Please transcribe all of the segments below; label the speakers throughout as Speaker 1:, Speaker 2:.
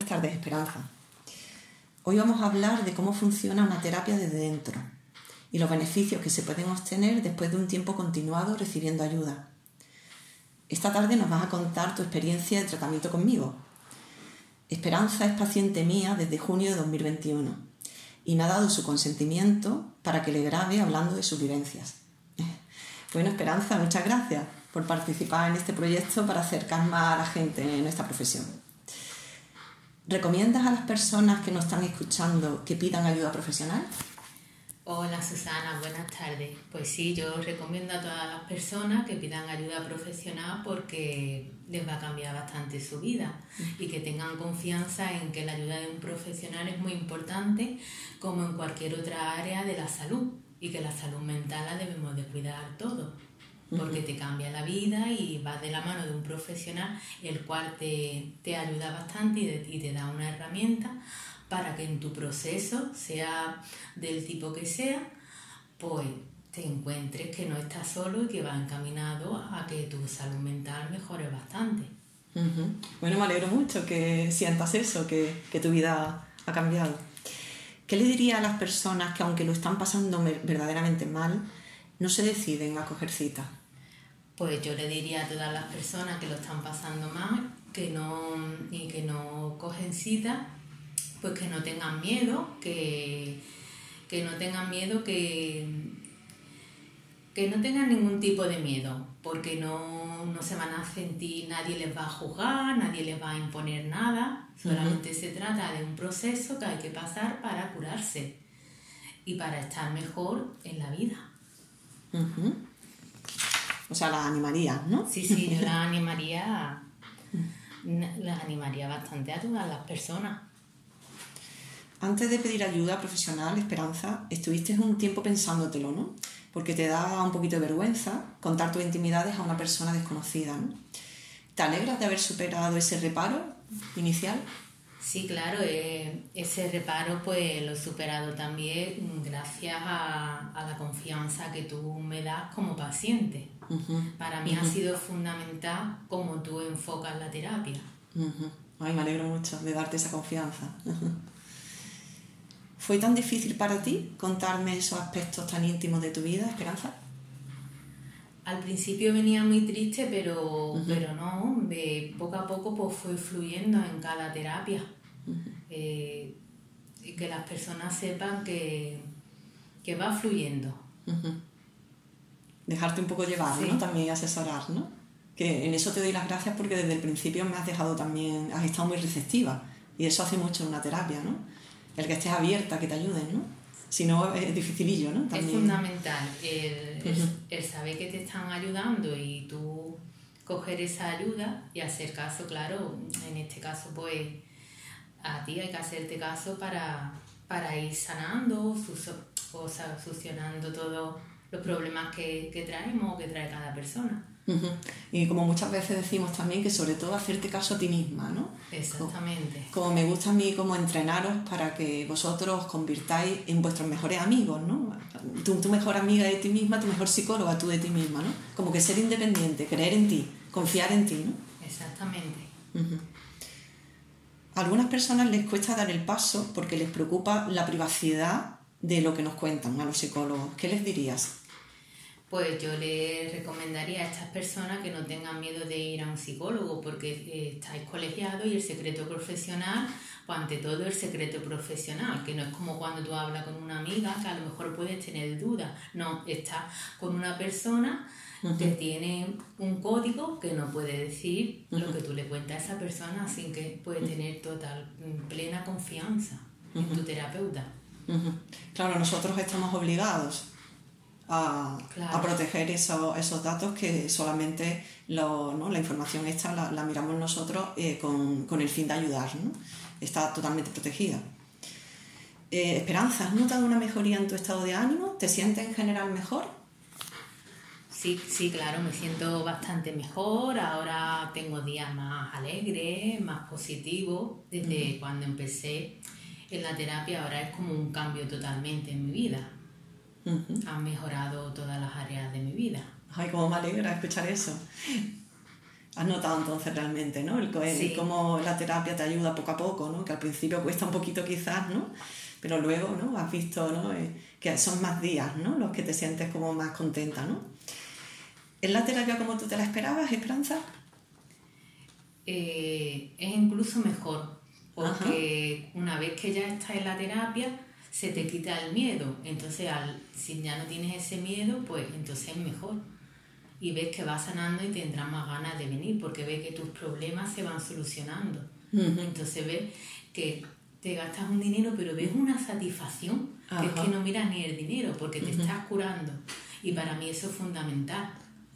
Speaker 1: tardes, Esperanza. Hoy vamos a hablar de cómo funciona una terapia desde dentro y los beneficios que se pueden obtener después de un tiempo continuado recibiendo ayuda. Esta tarde nos vas a contar tu experiencia de tratamiento conmigo. Esperanza es paciente mía desde junio de 2021 y me ha dado su consentimiento para que le grabe hablando de sus vivencias. Bueno, Esperanza, muchas gracias por participar en este proyecto para acercar más a la gente en esta profesión. ¿Recomiendas a las personas que nos están escuchando que pidan ayuda profesional?
Speaker 2: Hola Susana, buenas tardes. Pues sí, yo recomiendo a todas las personas que pidan ayuda profesional porque les va a cambiar bastante su vida y que tengan confianza en que la ayuda de un profesional es muy importante como en cualquier otra área de la salud y que la salud mental la debemos de cuidar todos porque te cambia la vida y vas de la mano de un profesional el cual te ayuda bastante y te da una herramienta para que en tu proceso, sea del tipo que sea, pues te encuentres que no estás solo y que vas encaminado a que tu salud mental mejore bastante.
Speaker 1: Bueno, me alegro mucho que sientas eso, que tu vida ha cambiado. ¿Qué le diría a las personas que aunque lo están pasando verdaderamente mal, no se deciden a coger cita?
Speaker 2: Pues yo le diría a todas las personas que lo están pasando mal que no cogen cita, pues que no tengan miedo, que no tengan miedo, que no tengan ningún tipo de miedo, porque no se van a sentir, nadie les va a juzgar, nadie les va a imponer nada, solamente se trata de un proceso que hay que pasar para curarse y para estar mejor en la vida.
Speaker 1: O sea, las animarías, ¿no?
Speaker 2: Sí, yo las animaría bastante a todas las personas.
Speaker 1: Antes de pedir ayuda profesional, Esperanza, estuviste un tiempo pensándotelo, ¿no? Porque te da un poquito de vergüenza contar tus intimidades a una persona desconocida, ¿no? ¿Te alegras de haber superado ese reparo inicial?
Speaker 2: Sí, claro, ese reparo pues lo he superado también gracias a la confianza que tú me das como paciente. Para mí ha sido fundamental cómo tú enfocas la terapia.
Speaker 1: Ay, me alegro mucho de darte esa confianza. ¿Fue tan difícil para ti contarme esos aspectos tan íntimos de tu vida, Esperanza?
Speaker 2: Al principio venía muy triste, pero no, de poco a poco pues fue fluyendo en cada terapia. Y que las personas sepan que va fluyendo.
Speaker 1: Dejarte un poco llevar,
Speaker 2: sí.
Speaker 1: ¿no? También asesorar, ¿no? Que en eso te doy las gracias porque desde el principio me has dejado también, has estado muy receptiva y eso hace mucho en una terapia, ¿no? El que estés abierta, que te ayuden, ¿no? Si no, es dificilillo, ¿no? También.
Speaker 2: Es fundamental el saber que te están ayudando y tú coger esa ayuda y hacer caso, claro, en este caso pues a ti hay que hacerte caso para ir sanando o solucionando todos los problemas que traemos o que trae cada persona.
Speaker 1: Y como muchas veces decimos también que sobre todo hacerte caso a ti misma, ¿no?
Speaker 2: Exactamente.
Speaker 1: Como me gusta a mí como entrenaros para que vosotros os convirtáis en vuestros mejores amigos, ¿no? Tu mejor amiga de ti misma, tu mejor psicóloga tú de ti misma, ¿no? Como que ser independiente, creer en ti, confiar en ti, ¿no?
Speaker 2: Exactamente.
Speaker 1: A algunas personas les cuesta dar el paso porque les preocupa la privacidad de lo que nos cuentan a los psicólogos. ¿Qué les dirías?
Speaker 2: Pues yo les recomendaría a estas personas que no tengan miedo de ir a un psicólogo porque estáis colegiados y el secreto profesional, pues ante todo el secreto profesional, que no es como cuando tú hablas con una amiga que a lo mejor puedes tener dudas, no, estás con una persona que tiene un código que no puede decir lo que tú le cuentas a esa persona, así que puedes tener plena confianza en tu terapeuta.
Speaker 1: Claro, nosotros estamos obligados a proteger esos datos que solamente la información esta la miramos nosotros con el fin de ayudar, ¿no? Está totalmente protegida. Esperanza, ¿has notado una mejoría en tu estado de ánimo? ¿Te sientes en general mejor?
Speaker 2: Sí, claro, me siento bastante mejor. Ahora tengo días más alegres, más positivos. Desde cuando empecé en la terapia, ahora es como un cambio totalmente en mi vida. Han mejorado todas las áreas de mi vida.
Speaker 1: Ay, cómo me alegra escuchar eso. has notado entonces realmente, ¿no?
Speaker 2: Sí.
Speaker 1: Cómo la terapia te ayuda poco a poco, ¿no? Que al principio cuesta un poquito quizás, ¿no? Pero luego, ¿no? Has visto, ¿no? Que son más días, ¿no? Los que te sientes como más contenta, ¿no? ¿Es la terapia como tú te la esperabas, Esperanza?
Speaker 2: Es incluso mejor, porque una vez que ya estás en la terapia, se te quita el miedo. Entonces, si ya no tienes ese miedo, pues entonces es mejor. Y ves que vas sanando y tendrás más ganas de venir, porque ves que tus problemas se van solucionando. Entonces ves que te gastas un dinero, pero ves una satisfacción, que es que no miras ni el dinero, porque te estás curando. Y para mí eso es fundamental.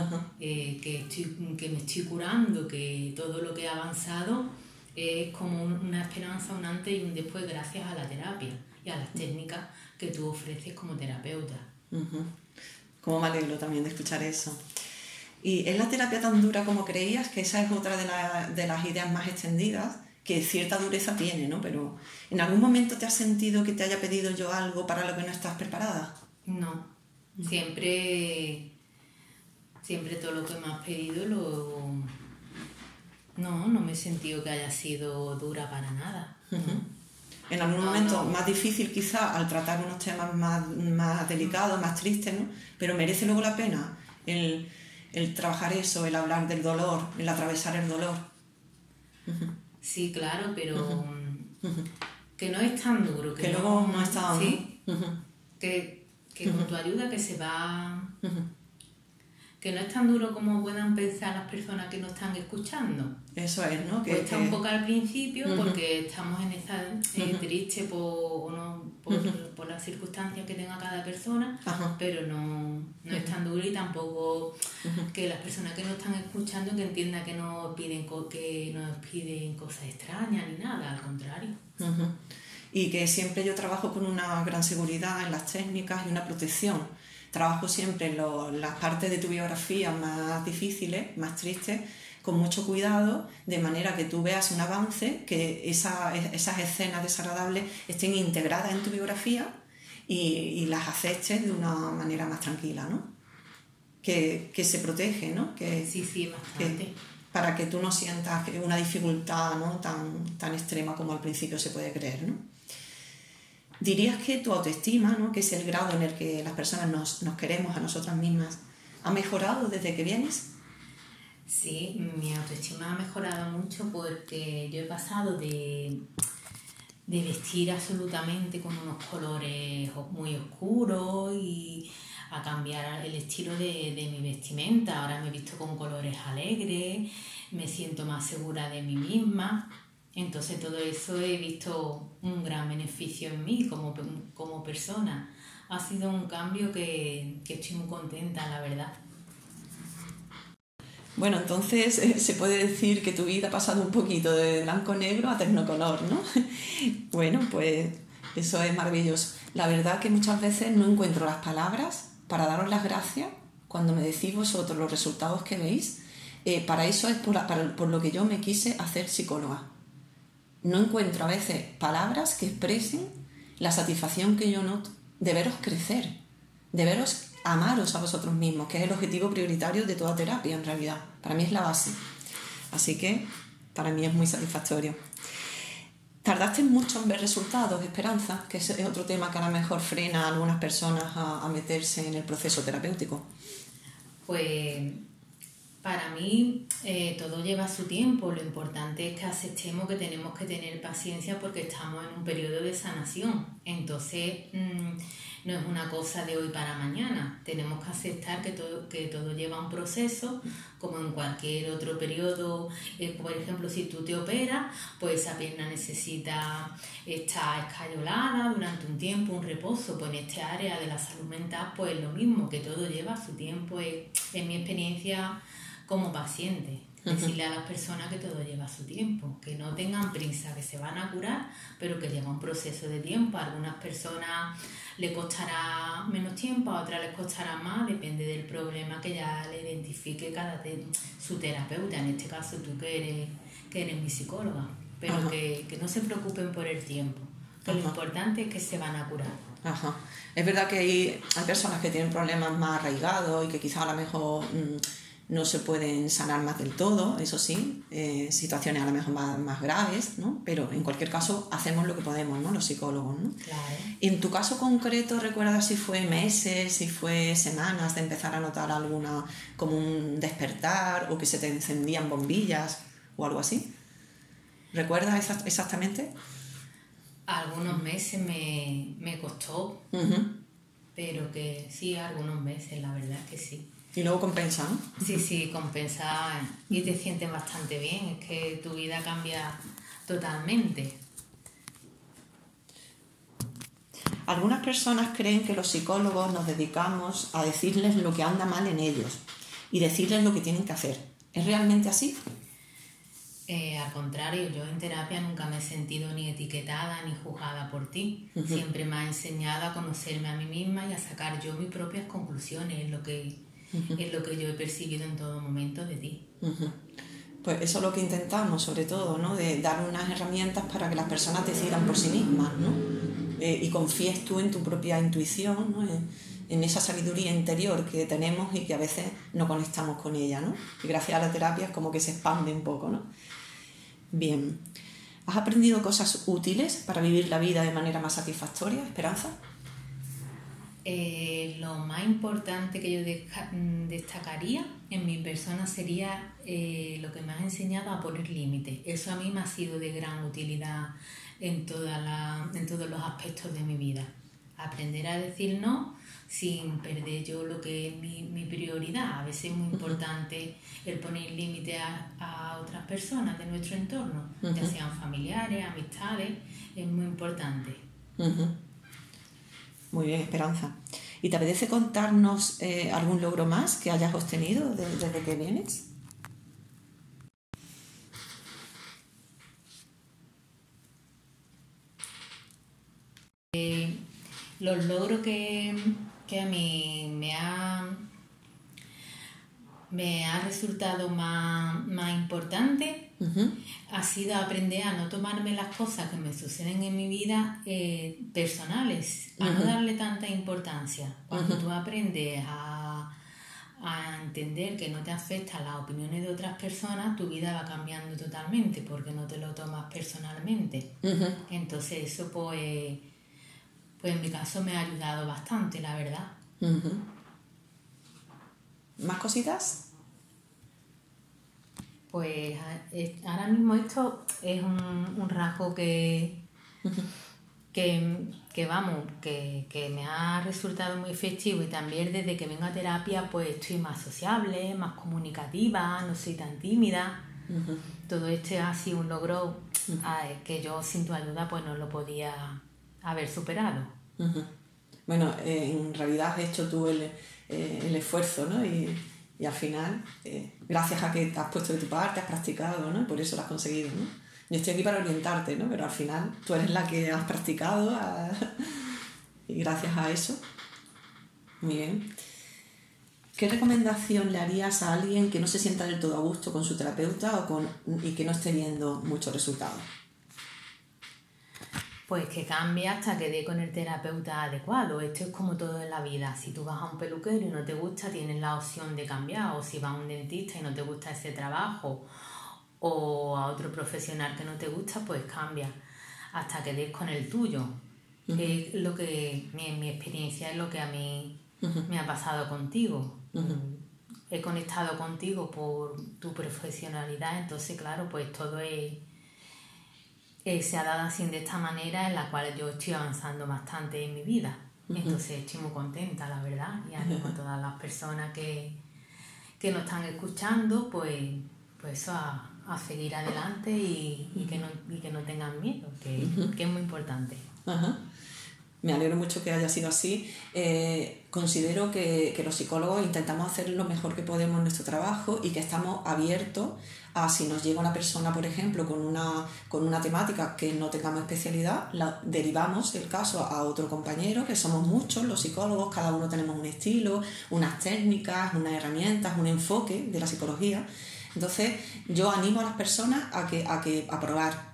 Speaker 2: Que me estoy curando, que todo lo que he avanzado es como una esperanza, un antes y un después gracias a la terapia y a las técnicas que tú ofreces como terapeuta.
Speaker 1: Como me alegro también de escuchar eso. ¿Y es la terapia tan dura como creías? Que esa es otra de las ideas más extendidas, que cierta dureza tiene, ¿no? Pero ¿en algún momento te has sentido que te haya pedido yo algo para lo que no estás preparada?
Speaker 2: No, siempre todo lo que me has pedido no me he sentido que haya sido dura para nada.
Speaker 1: En algún momento más difícil quizá al tratar unos temas más delicados, más tristes, ¿no? Pero merece luego la pena el trabajar eso, el hablar del dolor, el atravesar el dolor.
Speaker 2: Sí, claro, pero que no es tan duro.
Speaker 1: Que luego no es tan...
Speaker 2: Sí, que con tu ayuda que se va... Que no es tan duro como puedan pensar las personas que nos están escuchando.
Speaker 1: Eso es, ¿no? Que
Speaker 2: cuesta un poco al principio porque estamos en esta triste por las circunstancias que tenga cada persona, pero no es tan duro y tampoco que las personas que nos están escuchando que entiendan que nos piden cosas extrañas ni nada, al contrario.
Speaker 1: Y que siempre yo trabajo con una gran seguridad en las técnicas y una protección. Trabajo siempre en las partes de tu biografía más difíciles, más tristes, con mucho cuidado, de manera que tú veas un avance, que esas escenas desagradables estén integradas en tu biografía y las aceptes de una manera más tranquila, ¿no? Que se protege, ¿no?
Speaker 2: Sí, bastante.
Speaker 1: Para que tú no sientas una dificultad, ¿no? tan extrema como al principio se puede creer, ¿no? ¿Dirías que tu autoestima, ¿no? Que es el grado en el que las personas nos queremos a nosotras mismas, ha mejorado desde que vienes?
Speaker 2: Sí, mi autoestima ha mejorado mucho porque yo he pasado de vestir absolutamente con unos colores muy oscuros y a cambiar el estilo de mi vestimenta. Ahora me he visto con colores alegres, me siento más segura de mí misma. Entonces todo eso he visto un gran beneficio en mí como persona. Ha sido un cambio que estoy muy contenta, la verdad.
Speaker 1: Bueno, entonces se puede decir que tu vida ha pasado un poquito de blanco-negro a tecnocolor, ¿no? Bueno, pues eso es maravilloso. La verdad que muchas veces no encuentro las palabras para daros las gracias cuando me decís vosotros los resultados que veis. Para eso es por lo que yo me quise hacer psicóloga. No encuentro a veces palabras que expresen la satisfacción que yo noto de veros crecer, de veros amaros a vosotros mismos, que es el objetivo prioritario de toda terapia en realidad. Para mí es la base. Así que para mí es muy satisfactorio. ¿Tardaste mucho en ver resultados, Esperanza? Que es otro tema que a lo mejor frena a algunas personas a meterse en el proceso terapéutico.
Speaker 2: Pues para mí todo lleva su tiempo. Lo importante es que aceptemos que tenemos que tener paciencia porque estamos en un periodo de sanación. Entonces no es una cosa de hoy para mañana. Tenemos que aceptar que todo lleva un proceso, como en cualquier otro periodo. Por ejemplo, si tú te operas, pues esa pierna necesita estar escayolada durante un tiempo, un reposo. Pues en este área de la salud mental, pues lo mismo, que todo lleva su tiempo. Es mi experiencia como paciente, decirle a las personas que todo lleva su tiempo, que no tengan prisa, que se van a curar, pero que lleva un proceso de tiempo. A algunas personas le costará menos tiempo, a otras les costará más, depende del problema que ya le identifique su terapeuta, en este caso tú que eres mi psicóloga, pero que no se preocupen por el tiempo, que lo importante es que se van a curar.
Speaker 1: Es verdad que hay personas que tienen problemas más arraigados y que quizás a lo mejor no se pueden sanar más del todo, eso sí, situaciones a lo mejor más graves, ¿no? Pero en cualquier caso hacemos lo que podemos, ¿no? Los psicólogos, ¿no?
Speaker 2: Claro.
Speaker 1: En tu caso concreto, ¿recuerdas si fue meses, si fue semanas de empezar a notar alguna, como un despertar o que se te encendían bombillas o algo así? ¿Recuerdas exactamente?
Speaker 2: Algunos meses me costó, pero que sí, algunos meses, la verdad es que sí.
Speaker 1: Y luego compensa, ¿no?
Speaker 2: Sí, compensa y te sientes bastante bien, es que tu vida cambia totalmente.
Speaker 1: Algunas personas creen que los psicólogos nos dedicamos a decirles lo que anda mal en ellos y decirles lo que tienen que hacer. ¿Es realmente así?
Speaker 2: Al contrario, yo en terapia nunca me he sentido ni etiquetada ni juzgada por ti. Siempre me ha enseñado a conocerme a mí misma y a sacar yo mis propias conclusiones, es lo que yo he percibido en todo momento de ti.
Speaker 1: Pues eso es lo que intentamos, sobre todo, ¿no? De dar unas herramientas para que las personas decidan por sí mismas, ¿no? Y confíes tú en tu propia intuición, ¿no? En esa sabiduría interior que tenemos y que a veces no conectamos con ella, ¿no? Y gracias a la terapia es como que se expande un poco, ¿no? Bien. ¿Has aprendido cosas útiles para vivir la vida de manera más satisfactoria, Esperanza?
Speaker 2: Lo más importante que yo destacaría en mi persona sería lo que me has enseñado a poner límites. Eso a mí me ha sido de gran utilidad en todos los aspectos de mi vida. Aprender a decir no sin perder yo lo que es mi prioridad. A veces es muy importante el poner límites a otras personas de nuestro entorno, ya sean familiares, amistades, es muy importante.
Speaker 1: Muy bien, Esperanza. ¿Y te apetece contarnos algún logro más que hayas obtenido desde que vienes?
Speaker 2: Los logros que a mí me ha resultado más importante ha sido aprender a no tomarme las cosas que me suceden en mi vida personales, a no darle tanta importancia. Cuando tú aprendes a entender que no te afectan las opiniones de otras personas, tu vida va cambiando totalmente porque no te lo tomas personalmente. Entonces eso pues en mi caso me ha ayudado bastante, la verdad.
Speaker 1: ¿Más cositas?
Speaker 2: Pues ahora mismo esto es un rasgo que me ha resultado muy efectivo, y también desde que vengo a terapia pues estoy más sociable, más comunicativa, no soy tan tímida. Todo esto ha sido un logro que yo sin tu ayuda pues no lo podía haber superado.
Speaker 1: Bueno, en realidad has hecho tú el esfuerzo, ¿no? Y al final, gracias a que has puesto de tu parte, has practicado, ¿no? Por eso lo has conseguido, ¿no? Yo estoy aquí para orientarte, ¿no? Pero al final tú eres la que has practicado y gracias a eso. Muy bien. ¿Qué recomendación le harías a alguien que no se sienta del todo a gusto con su terapeuta y que no esté viendo muchos resultados?
Speaker 2: Pues que cambie hasta que dé con el terapeuta adecuado. Esto es como todo en la vida. Si tú vas a un peluquero y no te gusta, tienes la opción de cambiar. O si vas a un dentista y no te gusta ese trabajo, o a otro profesional que no te gusta, pues cambia hasta que des con el tuyo. Es lo que, mi experiencia es lo que a mí me ha pasado contigo. He conectado contigo por tu profesionalidad, entonces claro, pues todo se ha dado así de esta manera en la cual yo estoy avanzando bastante en mi vida. Entonces estoy muy contenta, la verdad, y animo a todas las personas que nos están escuchando, pues eso, a seguir adelante y que no tengan miedo, que es muy importante.
Speaker 1: Me alegro mucho que haya sido así. Considero que los psicólogos intentamos hacer lo mejor que podemos en nuestro trabajo y que estamos abiertos a, si nos llega una persona, por ejemplo, con una temática que no tengamos especialidad, derivamos el caso a otro compañero, que somos muchos los psicólogos, cada uno tenemos un estilo, unas técnicas, unas herramientas, un enfoque de la psicología. Entonces yo animo a las personas a probar,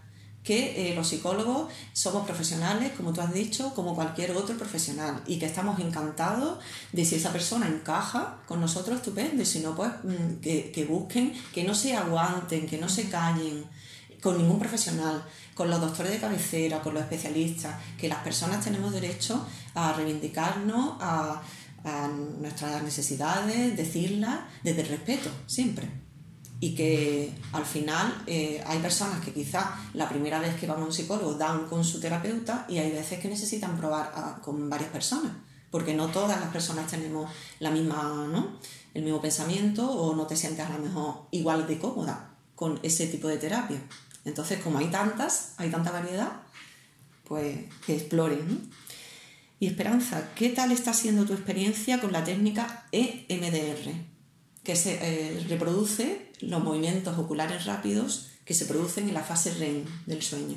Speaker 1: que los psicólogos somos profesionales, como tú has dicho, como cualquier otro profesional, y que estamos encantados de si esa persona encaja con nosotros, estupendo, y si no, pues que busquen, que no se aguanten, que no se callen con ningún profesional, con los doctores de cabecera, con los especialistas, que las personas tenemos derecho a reivindicarnos, a nuestras necesidades, decirlas desde el respeto, siempre. Y que al final hay personas que quizás la primera vez que van a un psicólogo dan con su terapeuta, y hay veces que necesitan probar con varias personas, porque no todas las personas tenemos la misma, ¿no?, el mismo pensamiento, o no te sientes a lo mejor igual de cómoda con ese tipo de terapia. Entonces, como hay tanta variedad, pues que exploren, ¿no? Y Esperanza, ¿qué tal está siendo tu experiencia con la técnica EMDR? Que se reproduce los movimientos oculares rápidos que se producen en la fase REM del sueño.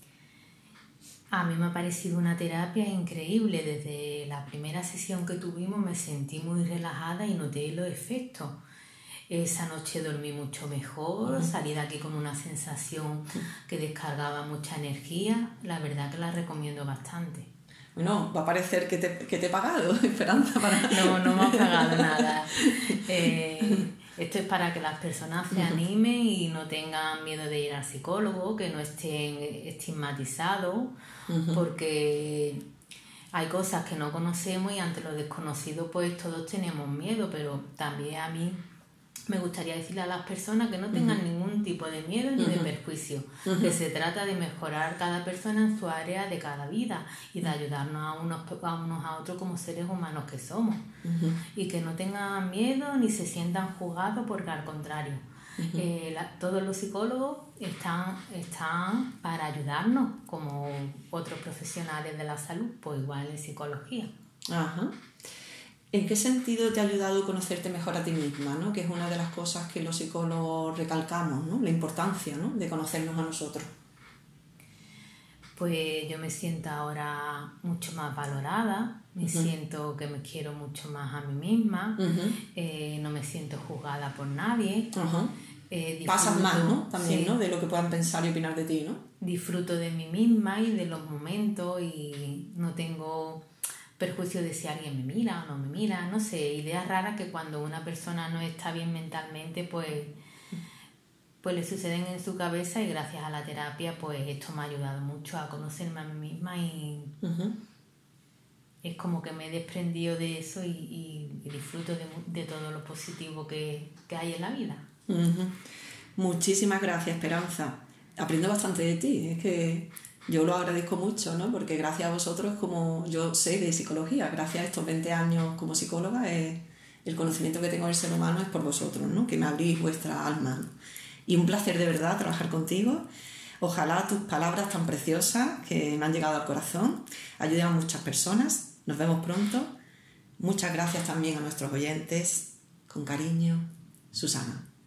Speaker 2: A mí me ha parecido una terapia increíble. Desde la primera sesión que tuvimos me sentí muy relajada y noté los efectos. Esa noche dormí mucho mejor, salí de aquí con una sensación que descargaba mucha energía. La verdad que la recomiendo bastante.
Speaker 1: Bueno, va a parecer que te he pagado, Esperanza.
Speaker 2: No me ha pagado nada. Esto es para que las personas se animen y no tengan miedo de ir al psicólogo, que no estén estigmatizados, porque hay cosas que no conocemos y ante lo desconocido pues todos tenemos miedo, pero también a mí me gustaría decirle a las personas que no tengan ningún tipo de miedo ni de perjuicio, que se trata de mejorar cada persona en su área de cada vida y de ayudarnos a unos a otros como seres humanos que somos, y que no tengan miedo ni se sientan juzgados, porque al contrario, todos los psicólogos están para ayudarnos como otros profesionales de la salud, pues igual en psicología.
Speaker 1: Ajá. ¿En qué sentido te ha ayudado a conocerte mejor a ti misma, ¿no?, que es una de las cosas que los psicólogos recalcamos, ¿no?, la importancia, ¿no?, de conocernos a nosotros?
Speaker 2: Pues yo me siento ahora mucho más valorada, me siento que me quiero mucho más a mí misma, no me siento juzgada por nadie.
Speaker 1: Pasas más, ¿no?, también,
Speaker 2: sí,
Speaker 1: ¿no?, de lo que puedan pensar y opinar de ti, ¿no?
Speaker 2: Disfruto de mí misma y de los momentos, y no tengo perjuicio de si alguien me mira o no me mira, no sé, ideas raras que cuando una persona no está bien mentalmente, pues le suceden en su cabeza, y gracias a la terapia pues esto me ha ayudado mucho a conocerme a mí misma, y es como que me he desprendido de eso y disfruto de todo lo positivo que hay en la vida.
Speaker 1: Muchísimas gracias, Esperanza. Aprendo bastante de ti, es que yo lo agradezco mucho, ¿no?, porque gracias a vosotros, como yo sé de psicología, gracias a estos 20 años como psicóloga, el conocimiento que tengo del ser humano es por vosotros, ¿no?, que me abrís vuestra alma, ¿no? Y un placer de verdad trabajar contigo. Ojalá tus palabras tan preciosas que me han llegado al corazón ayuden a muchas personas. Nos vemos pronto. Muchas gracias también a nuestros oyentes. Con cariño, Susana.